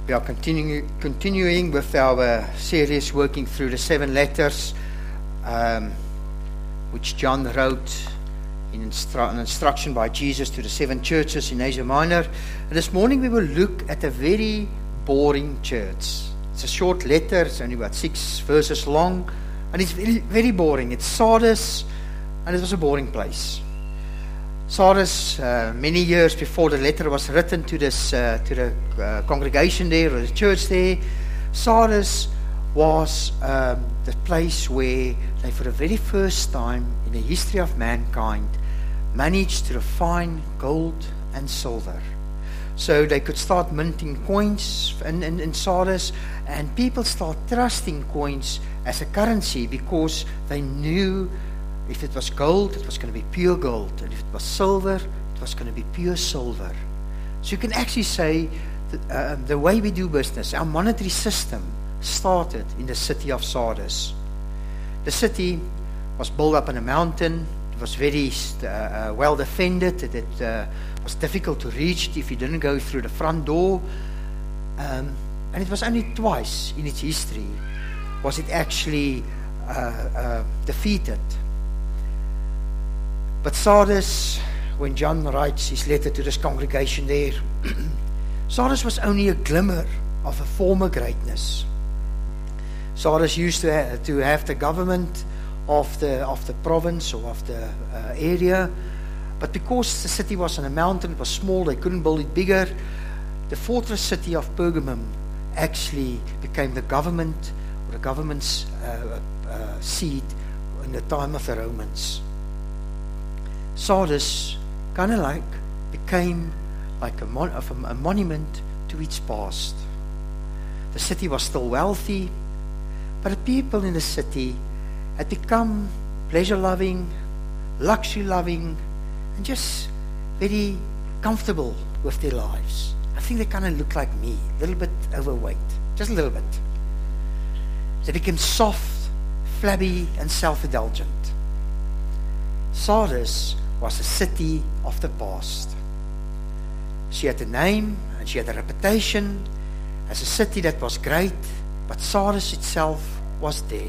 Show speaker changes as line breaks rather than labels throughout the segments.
We are continuing with our series working through the 7 letters which John wrote in an instruction by Jesus to the 7 churches in Asia Minor. And this morning we will look at a very boring church. It's a short letter, it's only about 6 verses long, and it's very, very boring. It's Sardis, and it was a boring place. Sardis, many years before the letter was written to the congregation there, or the church there, Sardis was the place where they, for the very first time in the history of mankind, managed to refine gold and silver. So they could start minting coins in Sardis, and people start trusting coins as a currency because they knew if it was gold, it was going to be pure gold. And if it was silver, it was going to be pure silver. So you can actually say that the way we do business, our monetary system, started in the city of Sardis. The city was built up on a mountain. It was very well defended. It was difficult to reach if you didn't go through the front door. And it was only twice in its history was it actually defeated. But Sardis, when John writes his letter to this congregation there, Sardis was only a glimmer of a former greatness. Sardis used to have the government of the province or of the area, but because the city was on a mountain, it was small, they couldn't build it bigger. The fortress city of Pergamum actually became the government, or the government's seat in the time of the Romans. Sardis kind of became like a monument to its past. The city was still wealthy, but the people in the city had become pleasure-loving, luxury-loving, and just very comfortable with their lives. I think they kind of look like me, a little bit overweight, just a little bit. They became soft, flabby, and self-indulgent. Sardis was a city of the past. She had a name and she had a reputation as a city that was great, but Sardis itself was dead.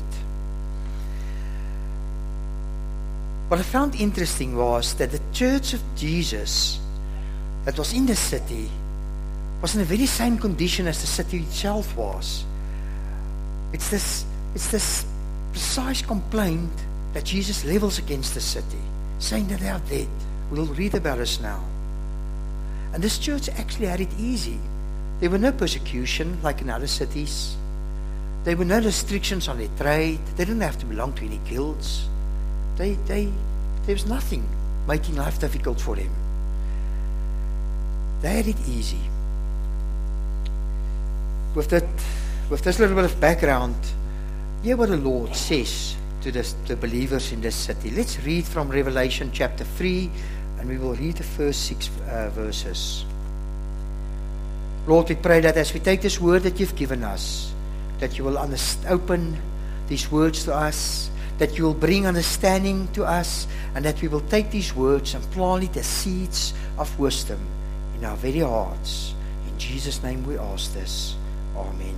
What I found interesting was that the church of Jesus that was in the city was in the very same condition as the city itself was. It's this precise complaint that Jesus levels against the city, saying that they are dead. We'll read about this now. And this church actually had it easy. There were no persecution like in other cities. There were no restrictions on their trade. They didn't have to belong to any guilds. There was nothing making life difficult for them. They had it easy. With this little bit of background, hear what the Lord says to the believers in this city. Let's read from Revelation chapter 3, and we will read the first 6 verses. Lord, we pray that as we take this word that you've given us, that you will open these words to us, that you will bring understanding to us, and that we will take these words and plant it as seeds of wisdom in our very hearts. In Jesus' name we ask this. Amen.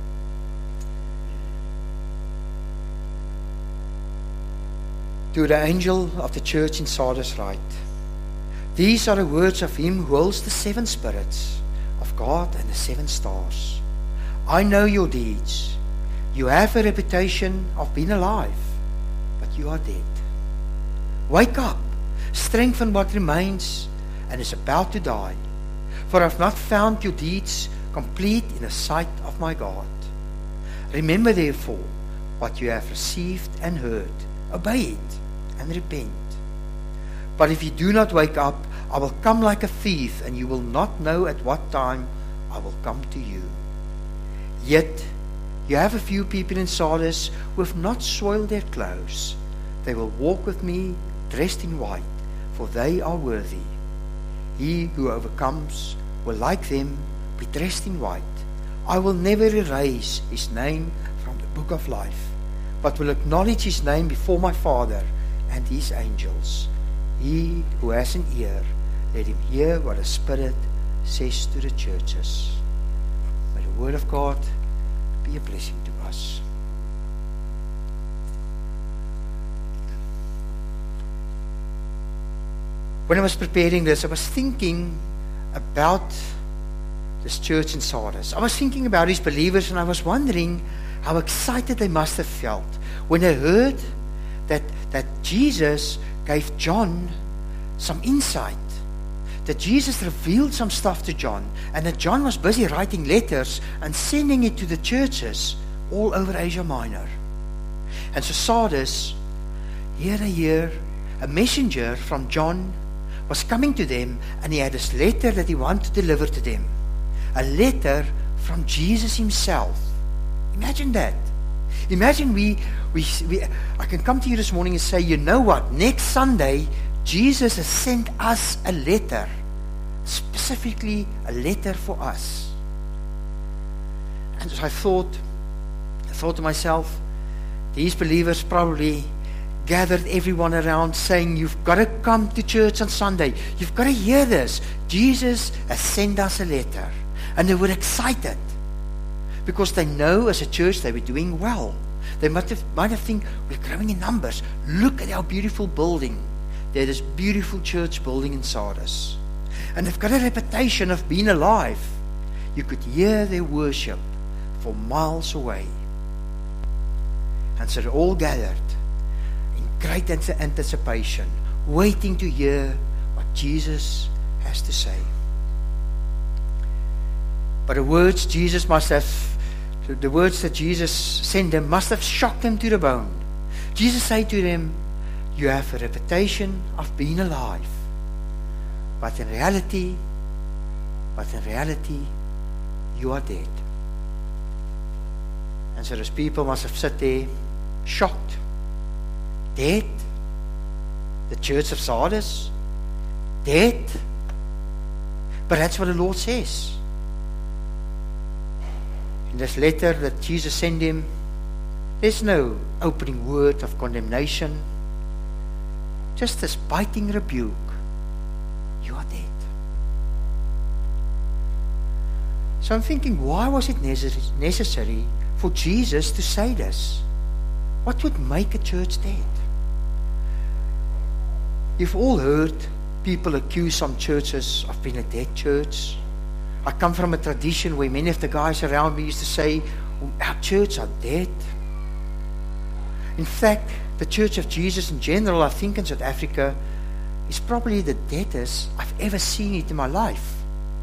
To the angel of the church in Sardis write, these are the words of him who holds the 7 spirits of God and the 7 stars. I know your deeds. You have a reputation of being alive, but you are dead. Wake up, strengthen what remains and is about to die, for I have not found your deeds complete in the sight of my God. Remember therefore what you have received and heard. Obey it and repent. But if you do not wake up, I will come like a thief, and you will not know at what time I will come to you. Yet you have a few people in Sardis who have not soiled their clothes. They will walk with me dressed in white, for they are worthy. He who overcomes will, like them, be dressed in white. I will never erase his name from the book of life, but will acknowledge his name before my Father and his angels. He who has an ear, let him hear what the Spirit says to the churches. May the the Word of God be a blessing to us. When I was preparing this, I was thinking about this church in Sardis. I was thinking about these believers, and I was wondering how excited they must have felt when they heard that Jesus gave John some insight, that Jesus revealed some stuff to John, and that John was busy writing letters and sending it to the churches all over Asia Minor. And so Sardis, here they hear a messenger from John was coming to them, and he had this letter that he wanted to deliver to them. A letter from Jesus himself. Imagine that. Imagine I can come to you this morning and say, you know what, next Sunday, Jesus has sent us a letter, specifically a letter for us. And so I thought to myself, these believers probably gathered everyone around saying, you've got to come to church on Sunday. You've got to hear this. Jesus has sent us a letter. And they were excited because they know as a church they were doing well. They might have think, we're growing in numbers. Look at our beautiful building. There's this beautiful church building in Sardis. And they've got a reputation of being alive. You could hear their worship for miles away. And so they all gathered in great anticipation, waiting to hear what Jesus has to say. But the words that Jesus sent them must have shocked them to the bone. Jesus said to them, you have a reputation of being alive. But in reality, you are dead. And so those people must have sat there, shocked. Dead? The church of Sardis? Dead? But that's what the Lord says. In this letter that Jesus sent him, there's no opening word of condemnation, just this biting rebuke. You are dead. So I'm thinking, why was it necessary for Jesus to say this? What would make a church dead? You've all heard people accuse some churches of being a dead church. I come from a tradition where many of the guys around me used to say, our church are dead. In fact, the Church of Jesus in general, I think in South Africa, is probably the deadest I've ever seen it in my life.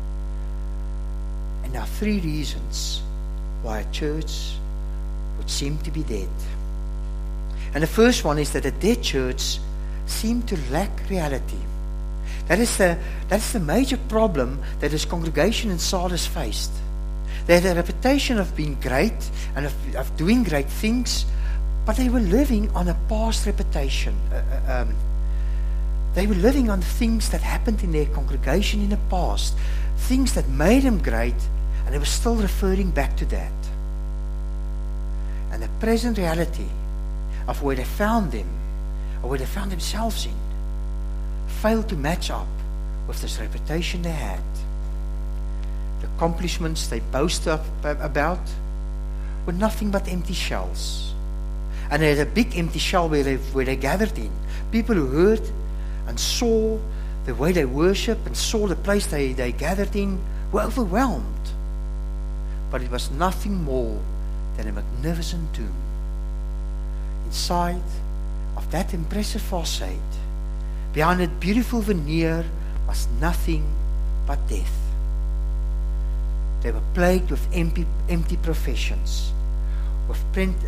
And there are 3 reasons why a church would seem to be dead. And the first one is that a dead church seems to lack reality. That's the major problem that this congregation in Sardis faced. They had a reputation of being great and of doing great things, but they were living on a past reputation. They were living on things that happened in their congregation in the past, things that made them great, and they were still referring back to that. And the present reality of where they found them, or where they found themselves in, failed to match up with this reputation they had. The accomplishments they boasted about were nothing but empty shells. And they had a big empty shell where they gathered in. People who heard and saw the way they worshiped and saw the place they gathered in were overwhelmed. But it was nothing more than a magnificent tomb. Inside of that impressive facade, behind that beautiful veneer, was nothing but death. They were plagued with empty professions, with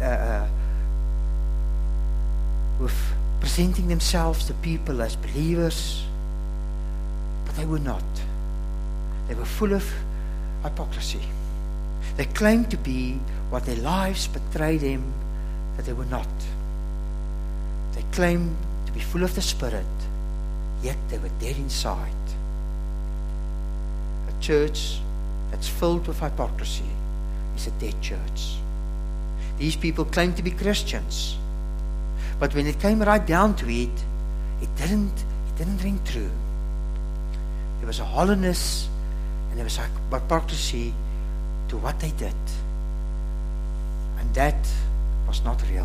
presenting themselves to people as believers, but they were not. They were full of hypocrisy. They claimed to be what their lives betrayed them that they were not. They claimed to be full of the Spirit, yet they were dead inside. A church that's filled with hypocrisy is a dead church. These people claim to be Christians, but when it came right down to it, it didn't ring true. There was a hollowness and there was hypocrisy to what they did. And that was not real.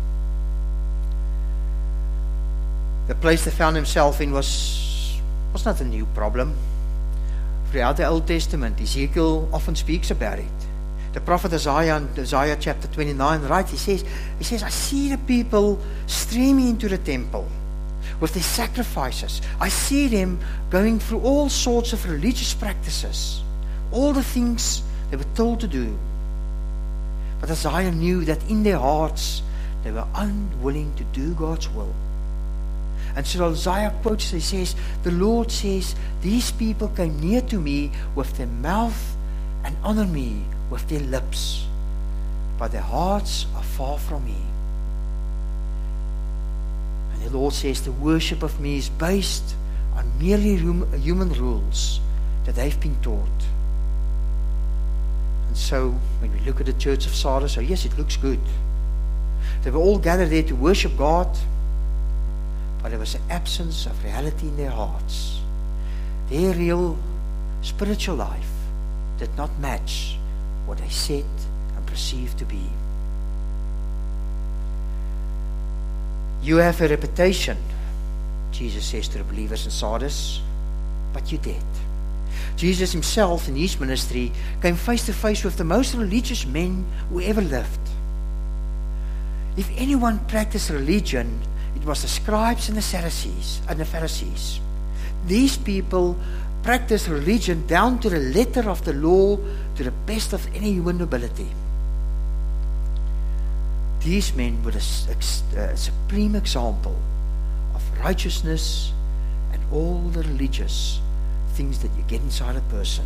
The place they found himself in was not a new problem. Throughout the Old Testament, Ezekiel often speaks about it. The prophet Isaiah in Isaiah chapter 29, right, he says, I see the people streaming into the temple with their sacrifices. I see them going through all sorts of religious practices, all the things they were told to do. But Isaiah knew that in their hearts, they were unwilling to do God's will. And so Isaiah quotes, he says, the Lord says, these people came near to me with their mouth and honor me with their lips, but their hearts are far from me. And the Lord says, the worship of me is based on merely human rules that they've been taught. And so, when we look at the church of Sardis, oh yes, it looks good. They were all gathered there to worship God, but there was an absence of reality in their hearts. Their real spiritual life did not match what they said and perceived to be. You have a reputation, Jesus says to the believers in Sardis, but you're dead. Jesus himself in his ministry came face to face with the most religious men who ever lived. If anyone practiced religion, it was the scribes and the Sadducees and the Pharisees. These people practiced religion down to the letter of the law, to the best of any human ability. These men were a supreme example of righteousness and all the religious things that you get inside a person.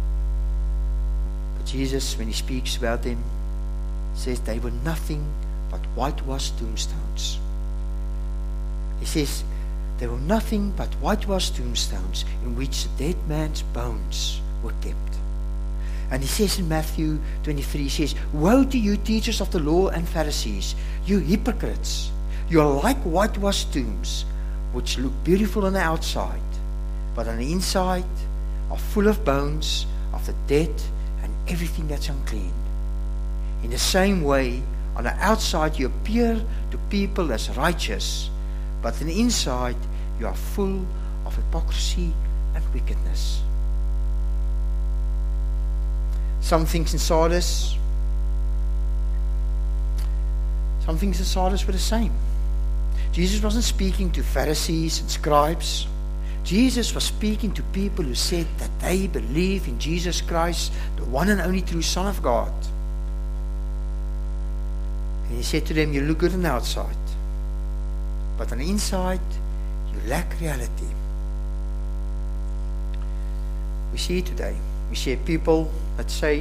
But Jesus, when he speaks about them, says they were nothing but whitewashed tombstones. He says, they were nothing but whitewashed tombstones in which the dead man's bones were kept. And he says in Matthew 23, he says, woe to you, teachers of the law and Pharisees, you hypocrites! You are like whitewashed tombs, which look beautiful on the outside, but on the inside are full of bones of the dead and everything that's unclean. In the same way, on the outside you appear to people as righteous, but on the inside, you are full of hypocrisy and wickedness. Some things in Sardis were the same. Jesus wasn't speaking to Pharisees and scribes. Jesus was speaking to people who said that they believe in Jesus Christ, the one and only true Son of God. And he said to them, you look good on the outside, but on the inside, you lack reality. We see it today. We see people that say,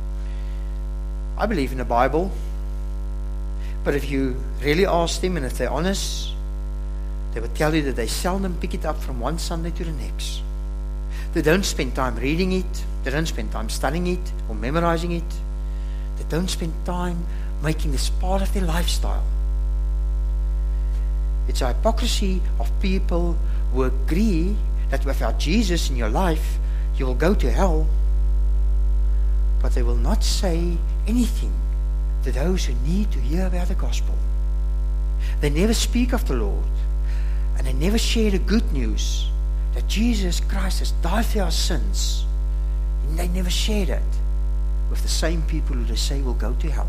I believe in the Bible, but if you really ask them, and if they're honest, they will tell you that they seldom pick it up from one Sunday to the next. They don't spend time reading it. They don't spend time studying it or memorizing it. They don't spend time making this part of their lifestyle. It's a hypocrisy of people who agree that without Jesus in your life, you will go to hell, but they will not say anything to those who need to hear about the gospel. They never speak of the Lord, and they never share the good news that Jesus Christ has died for our sins. And they never share that with the same people who they say will go to hell.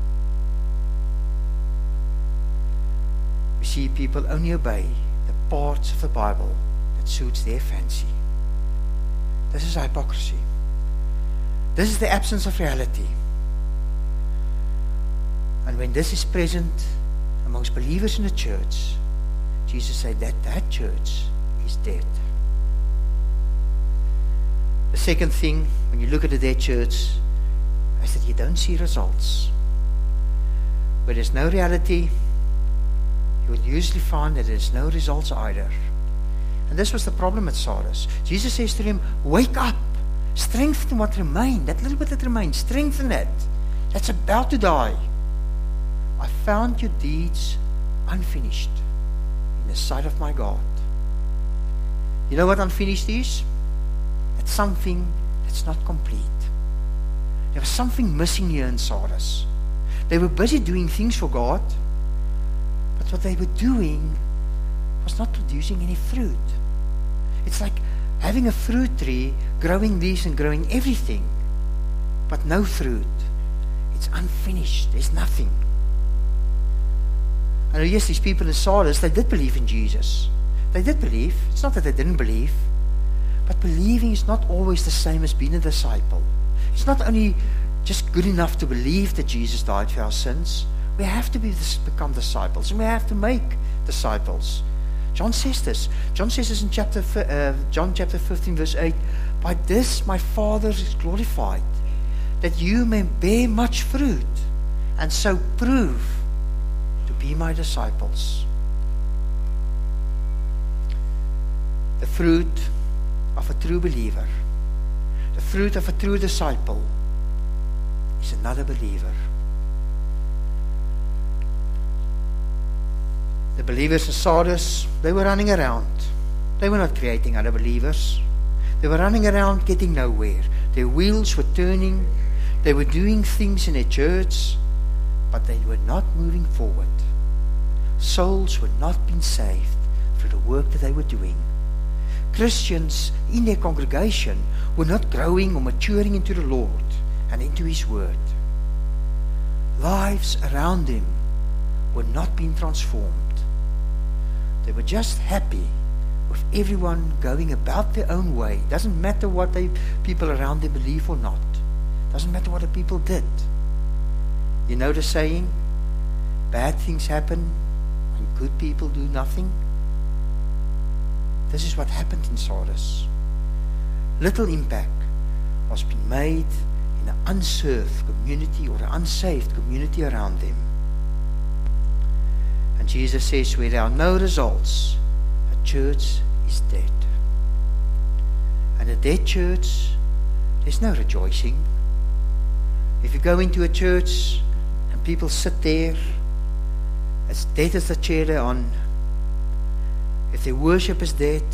We see people only obey the parts of the Bible that suits their fancy. This is hypocrisy. This is the absence of reality. And when this is present amongst believers in the church, Jesus said that church is dead. The second thing, when you look at a dead church, is that you don't see results. Where there's no reality, you would usually find that there's no results either. And this was the problem at Sardis. Jesus says to them, wake up, strengthen what remained, that little bit that remains, strengthen that. That's about to die. I found your deeds unfinished in the sight of my God. You know what unfinished is? It's something that's not complete. There was something missing here in Sardis. They were busy doing things for God, but what they were doing was not producing any fruit. It's like having a fruit tree, growing leaves and growing everything, but no fruit. It's unfinished. There's nothing. And yes, these people in Sardis, they did believe in Jesus. They did believe. It's not that they didn't believe, but believing is not always the same as being a disciple. It's not only just good enough to believe that Jesus died for our sins. We have to become disciples, and we have to make disciples. John says this. John says this in John chapter 15, verse 8. By this my Father is glorified, that you may bear much fruit, and so prove to be my disciples. The fruit of a true believer, the fruit of a true disciple, is another believer. The believers in Sardis, they were running around. They were not creating other believers. They were running around getting nowhere. Their wheels were turning. They were doing things in their church, but they were not moving forward. Souls were not being saved through the work that they were doing. Christians in their congregation were not growing or maturing into the Lord and into His Word. Lives around them were not being transformed. They were just happy with everyone going about their own way. Doesn't matter what people around them believe or not. Doesn't matter what the people did. You know the saying, bad things happen when good people do nothing. This is what happened in Sardis. Little impact was being made in an unserved community or an unsaved community around them. And Jesus says, where there are no results, a church is dead. And a dead church, there's no rejoicing. If you go into a church and people sit there, as dead as the chair they're on, if their worship is dead,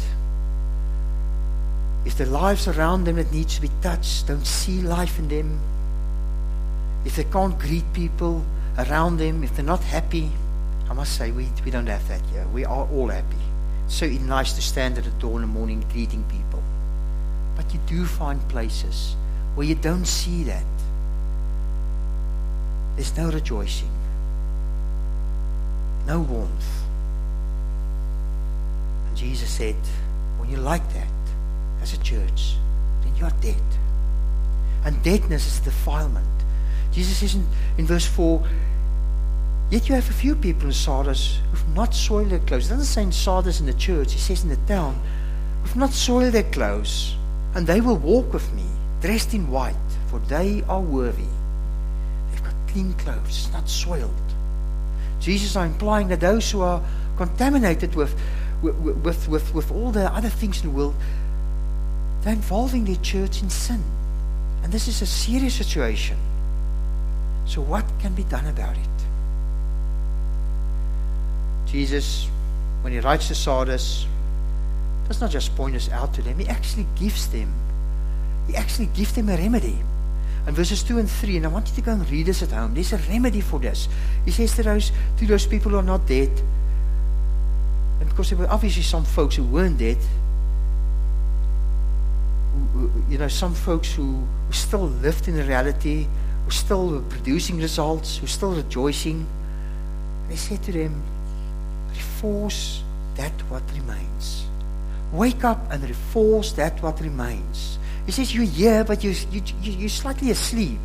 if the lives around them that needs to be touched don't see life in them, if they can't greet people around them, if they're not happy, I must say we don't have that here. We are all happy. It's so nice to stand at the door in the morning greeting people. But you do find places where you don't see that. There's no rejoicing, no warmth. And Jesus said, when you're like that as a church, then you are dead. And deadness is defilement. Jesus says in verse 4, yet you have a few people in Sardis who've not soiled their clothes. It doesn't say in Sardis in the church, he says in the town, who've not soiled their clothes, and they will walk with me, dressed in white, for they are worthy. They've got clean clothes, not soiled. Jesus is implying that those who are contaminated with all the other things in the world, they're involving their church in sin. And this is a serious situation. So what can be done about it? Jesus, when he writes to Sardis, does not just point us out to them, he actually gives them a remedy. And verses 2 and 3, and I want you to go and read this at home. There's a remedy for this. He says to those people who are not dead, and because there were obviously some folks who weren't dead, some folks who still lived in the reality, who still were producing results, who still rejoicing. And he said to them, reinforce that what remains. Wake up and reinforce that what remains. He says, you're here, but you're slightly asleep.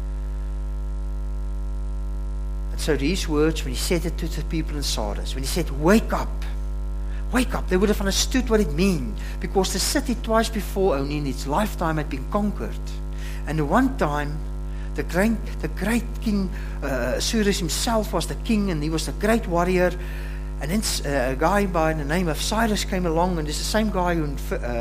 And so these words, when he said it to the people in Sardis, when he said, wake up, they would have understood what it meant, because the city twice before only in its lifetime had been conquered. And the one time, the great king, Cyrus himself was the king, and he was a great warrior. And then a guy by the name of Cyrus came along, and it's the same guy who in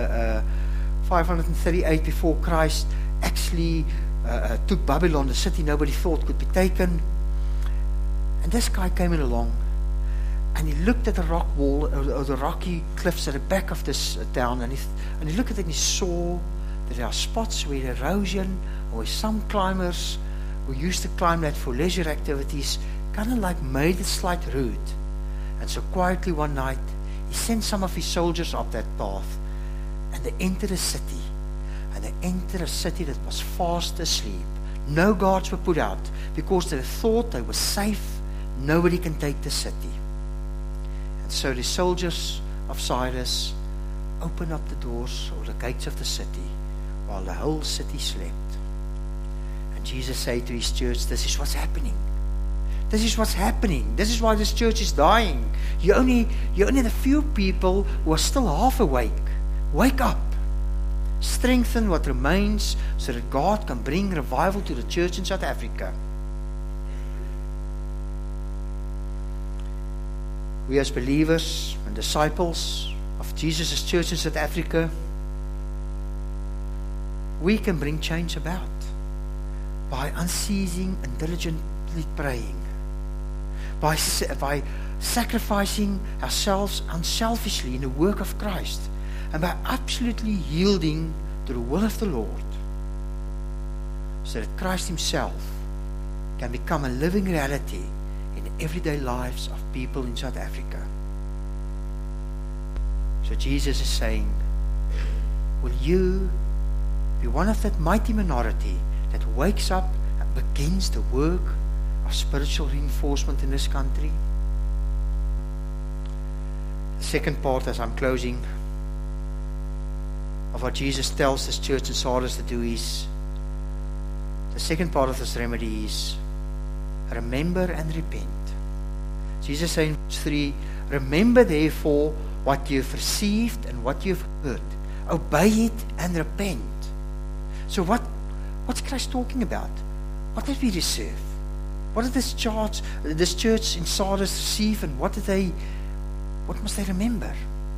538 before Christ actually took Babylon, the city nobody thought could be taken. And this guy came in along, and he looked at the rock wall, or the rocky cliffs at the back of this town, and he looked at it and he saw there are spots where erosion, or where some climbers who used to climb that for leisure activities kind of like made a slight route. And so quietly one night, he sent some of his soldiers up that path, and they entered a city. And they entered a city that was fast asleep. No guards were put out because they thought they were safe. Nobody can take the city. And so the soldiers of Cyrus opened up the doors or the gates of the city while the whole city slept. And Jesus said to his church, this is what's happening. This is what's happening. This is why this church is dying. You're only the few people who are still half awake. Wake up. Strengthen what remains so that God can bring revival to the church in South Africa. We as believers and disciples of Jesus' church in South Africa, we can bring change about by unceasing and diligently praying, by sacrificing ourselves unselfishly in the work of Christ, and by absolutely yielding to the will of the Lord, so that Christ himself can become a living reality in the everyday lives of people in South Africa. So Jesus is saying, will you be one of that mighty minority that wakes up and begins the work of spiritual reinforcement in this country? The second part, as I'm closing, of what Jesus tells this church in Sardis to do is, the second part of this remedy is, remember and repent. Jesus says in verse 3, remember therefore what you've received and what you've heard. Obey it and repent. So what's Christ talking about? What did we receive? What did this church in Sardis receive, and what must they remember?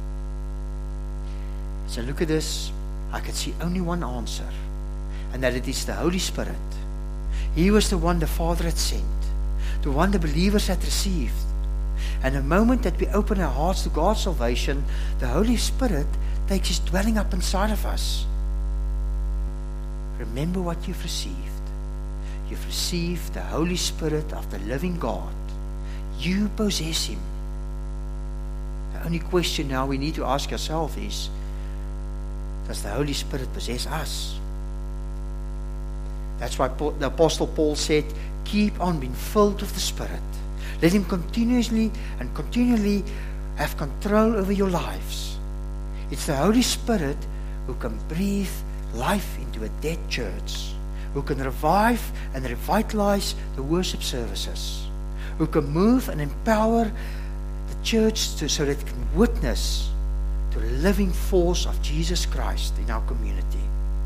So look at this, I can see only one answer, and that it is the Holy Spirit. He was the one the Father had sent, the one the believers had received. And the moment that we open our hearts to God's salvation, the Holy Spirit takes his dwelling up inside of us. Remember what you've received. You've received the Holy Spirit of the living God. You possess him. The only question now we need to ask ourselves is, does the Holy Spirit possess us? That's why the Apostle Paul said, keep on being filled with the Spirit. Let him continually have control over your lives. It's the Holy Spirit who can breathe life into a dead church, who can revive and revitalize the worship services, who can move and empower the church so that it can witness to the living force of Jesus Christ in our community.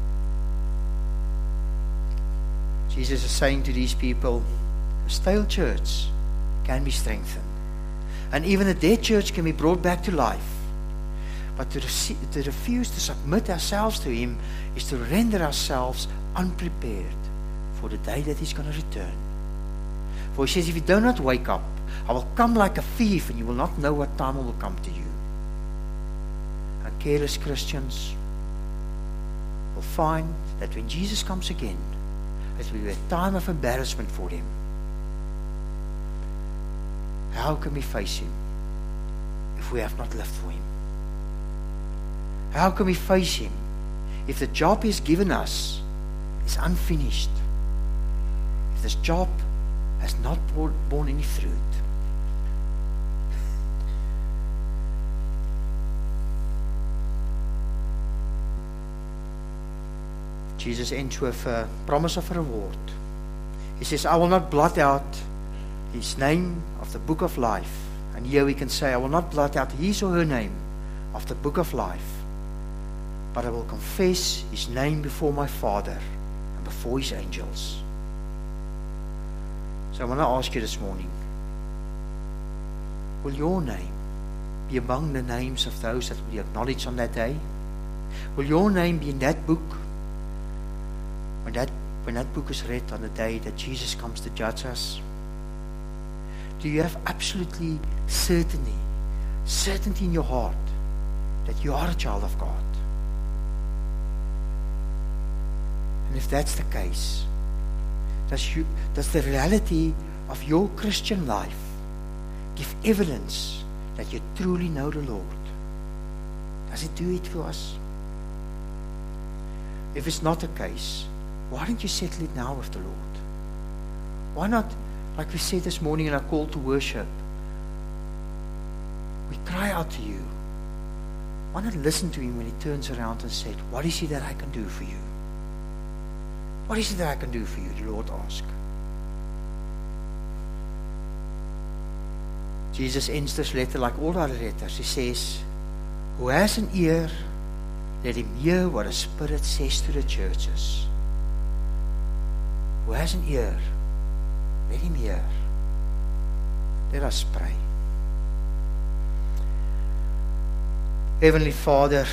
Jesus is saying to these people, a stale church can be strengthened, and even a dead church can be brought back to life. But to refuse to submit ourselves to him is to render ourselves unprepared for the day that he's going to return. For he says, if you do not wake up, I will come like a thief, and you will not know what time I will come to you. And careless Christians will find that when Jesus comes again, it will be a time of embarrassment for them. How can we face him if we have not lived for him? How can we face him if the job he's given us is unfinished? If this job has not borne any fruit? Jesus ends with a promise of a reward. He says, I will not blot out his name of the book of life. And here we can say, I will not blot out his or her name of the book of life, but I will confess his name before my Father and before his angels. So I want to ask you this morning, will your name be among the names of those that will be acknowledged on that day? Will your name be in that book when that book is read on the day that Jesus comes to judge us? Do you have absolutely certainty in your heart that you are a child of God? And if that's the case, does the reality of your Christian life give evidence that you truly know the Lord? Does it do it for us? If it's not the case, why don't you settle it now with the Lord? Why not, like we said this morning in our call to worship, we cry out to you. Why not listen to him when he turns around and said, what is it that I can do for you? What is it that I can do for you? The Lord asked. Jesus ends this letter like all other letters. He says, who has an ear, let him hear what the Spirit says to the churches. Who has an ear, let him hear. Let us pray. Heavenly Father,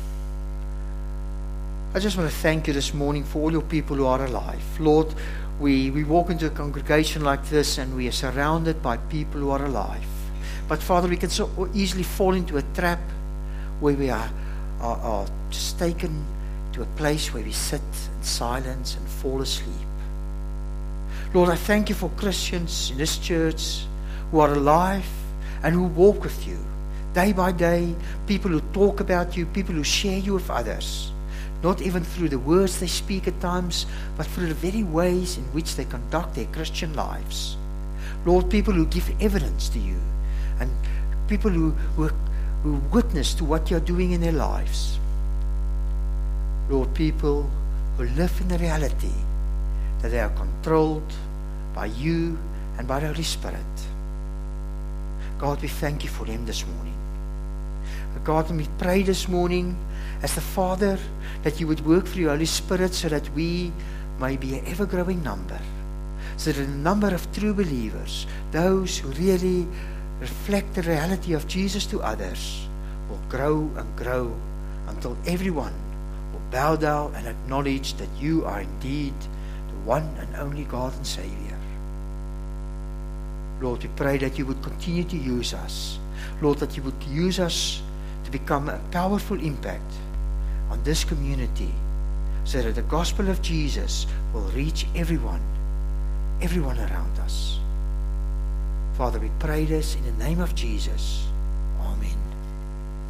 I just want to thank you this morning for all your people who are alive. Lord, we walk into a congregation like this and we are surrounded by people who are alive. But Father, we can so easily fall into a trap where we are just taken to a place where we sit in silence and fall asleep. Lord, I thank you for Christians in this church who are alive and who walk with you day by day, people who talk about you, people who share you with others, not even through the words they speak at times, but through the very ways in which they conduct their Christian lives. Lord, people who give evidence to you, and people who witness to what you're doing in their lives. Lord, people who live in the reality that they are controlled by you and by the Holy Spirit. God, we thank you for them this morning. God, and we pray this morning as the Father that you would work through your Holy Spirit so that we may be an ever-growing number, so that the number of true believers, those who really reflect the reality of Jesus to others, will grow and grow until everyone will bow down and acknowledge that you are indeed the one and only God and Savior. Lord, we pray that you would continue to use us. Lord, that you would use us to become a powerful impact on this community so that the gospel of Jesus will reach everyone around us. Father, we pray this in the name of Jesus. Amen.